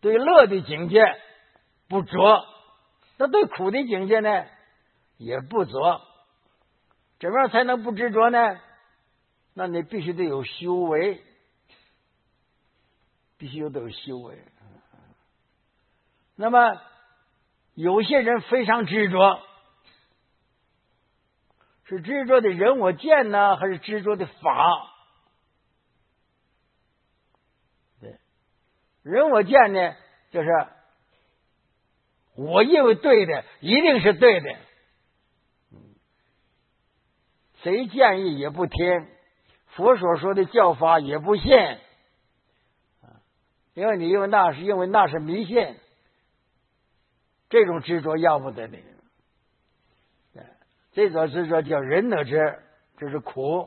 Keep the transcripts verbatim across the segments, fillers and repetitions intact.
对乐的境界不着，那对苦的境界呢也不着。怎么样才能不执着呢？那你必须得有修为，必须得有修为。那么有些人非常执着，是执着的人我见呢，还是执着的法？对，人我见呢，就是我认为对的，一定是对的，谁建议也不听，佛所说的教法也不信，因为你认为那是因为那是迷信，这种执着要不得的。这种执着叫人得知，这是苦。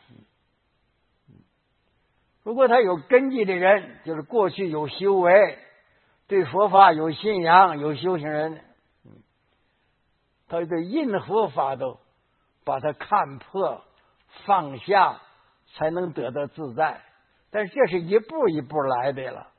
如果他有根基的人，就是过去有修为，对佛法有信仰，有修行人，他对任何法都把它看破放下，才能得到自在。但是这是一步一步来的了，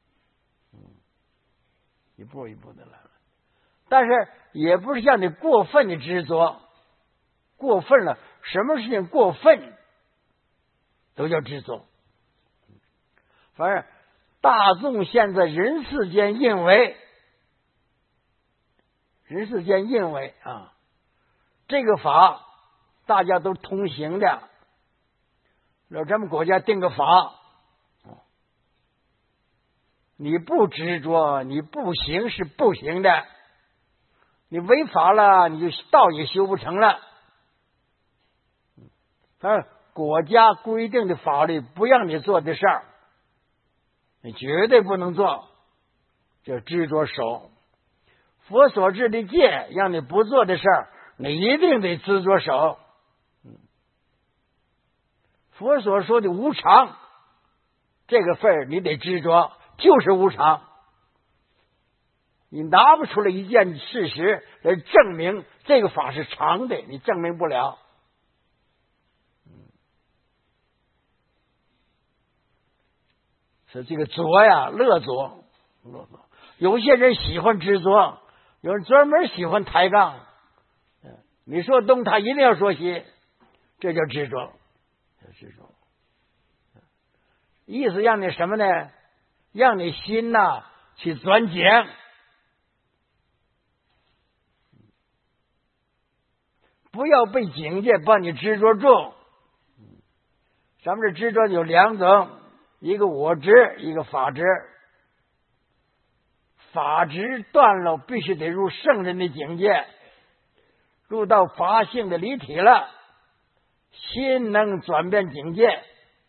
一步一步的来了。但是也不是像你过分的执着，过分了，什么事情过分都叫执着。反正大众现在人世间认为，人世间认为啊，这个法大家都通行的，让咱们国家定个法，你不执着，你不行是不行的，你违法了，你就道也修不成了。反正国家规定的法律不让你做的事儿，你绝对不能做，就执着守。佛所制的戒，让你不做的事儿，你一定得执着守。佛所说的无常，这个份儿你得执着，就是无常。你拿不出来一件事实来证明这个法是常的，你证明不了。是这个着呀，乐着，乐着。有些人喜欢执着，有人专门喜欢抬杠。你说东，他一定要说西，这叫执着，叫执着。意思让你什么呢？让你心呐、啊、去钻井。不要被境界把你执着住。咱们这执着有两种，一个我执，一个法执。法执断了，必须得入圣人的境界，入到法性的离体了，心能转变境界。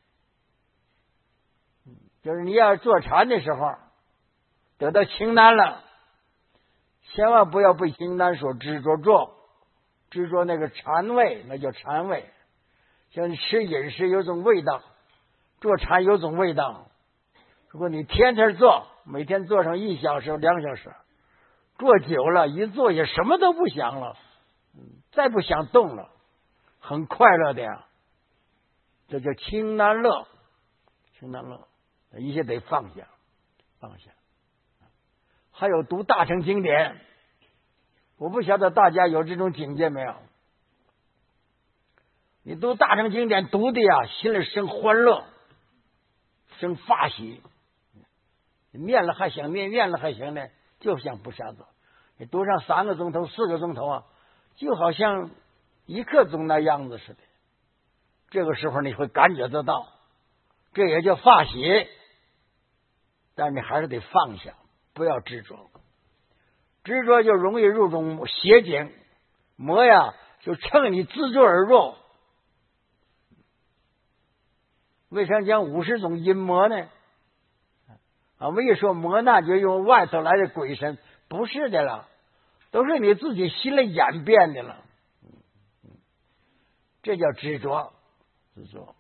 就是你要坐禅的时候得到清单了，千万不要被清单所执着住，执着那个禅味，那叫禅味。像你吃饮食有种味道，坐禅有种味道。如果你天天坐，每天坐上一小时两小时，坐久了一坐也什么都不想了，再不想动了，很快乐的呀。这叫清难乐，清难乐，一切得放下，放下。还有读大乘经典，我不晓得大家有这种境界没有？你读大乘经典读的呀，心里生欢乐，生法喜。念了还想念，念了还想念，就像不下子。你读上三个钟头、四个钟头啊，就好像一刻钟那样子似的。这个时候你会感觉得到，这也叫法喜。但你还是得放下，不要执着。执着就容易入种邪境，魔呀就趁你自作而入。为啥讲五十种阴魔呢？啊，为说魔难就用外头来的鬼神，不是的了，都是你自己心里演变的了。这叫执着，执着。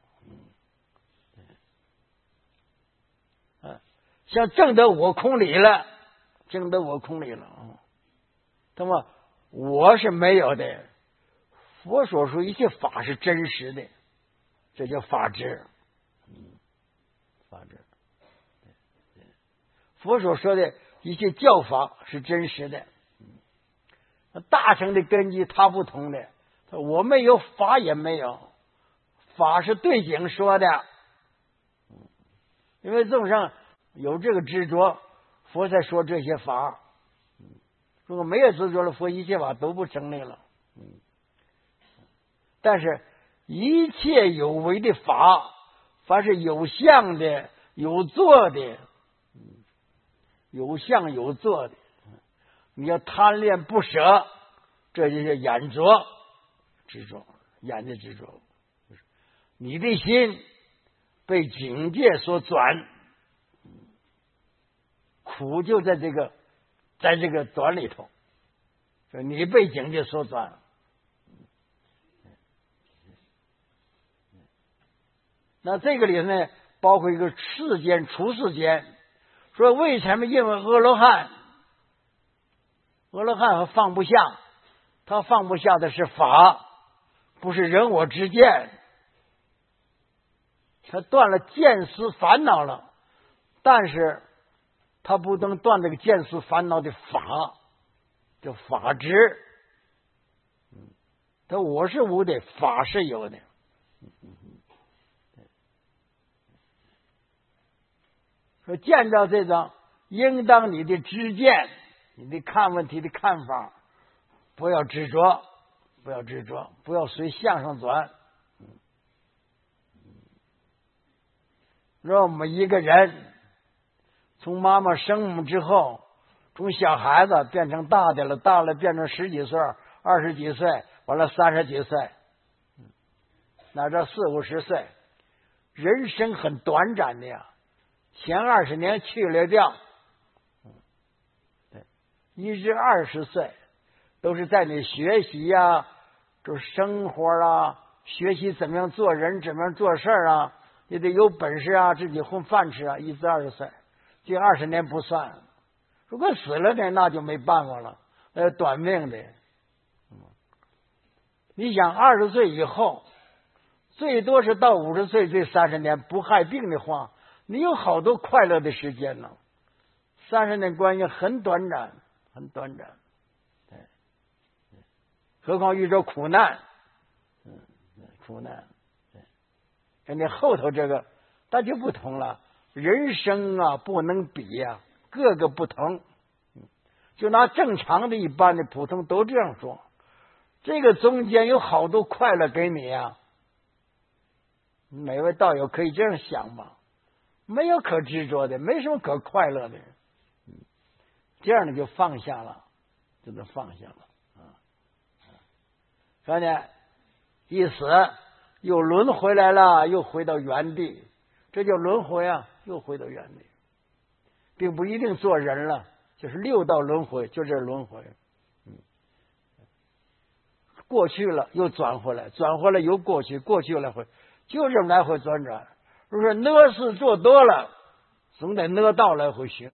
嗯，像证得我空理了，证得我空理了啊。那么我是没有的，佛所说一切法是真实的，这叫法执。法执。 佛所说的一些教法是真实的。大乘的根基他不同的，我没有法也没有，法是对经说的，因为众生有这个执着，佛才说这些法。如果没有执着了，佛一切法都不成立了。但是一切有为的法，凡是有相的、有作的，有相有作的，你要贪恋不舍，这就是眼着执着，眼的执着。你的心被境界所转，苦就在这个，在这个转里头，就你被境界所转。那这个里呢，包括一个世间、出世间，说为什么？因为阿罗汉，阿罗汉放不下，他放不下的是法，不是人我之见。他断了见思烦恼了，但是他不能断这个见思烦恼的法，叫法执。他我是无的，法是有的。说见到这种，应当你的知见，你的看问题的看法，不要执着，不要执着，不要随向上转。让我们一个人从妈妈生我们之后，从小孩子变成大的了，大了变成十几岁、二十几岁，完了三十几岁，那这四五十岁，人生很短暂的呀。前二十年去了掉，对，一至二十岁都是在你学习呀、啊，就是生活啊，学习怎么样做人，怎么样做事啊，也得有本事啊，自己混饭吃啊。一至二十岁，这二十年不算。如果死了呢，那就没办法了，呃，短命的。你想二十岁以后，最多是到五十岁这三十年不害病的话，你有好多快乐的时间呢。三十年关系很短暂，很短暂。对，何况遇着苦难，嗯，苦难。对，跟你后头这个，那就不同了。人生啊，不能比呀、啊，各个不同。就拿正常的、一般的、普通都这样说。这个中间有好多快乐给你呀、啊。每位道友可以这样想吧。没有可执着的，没什么可快乐的，这样呢就放下了，就能放下了啊！看见一死又轮回来了，又回到原地，这叫轮回啊，又回到原地，并不一定做人了，就是六道轮回，就这轮回。嗯，过去了又转回来，转回来又过去，过去来回，就这么来回转转。如果说呢事做多了，总得呢道来回学。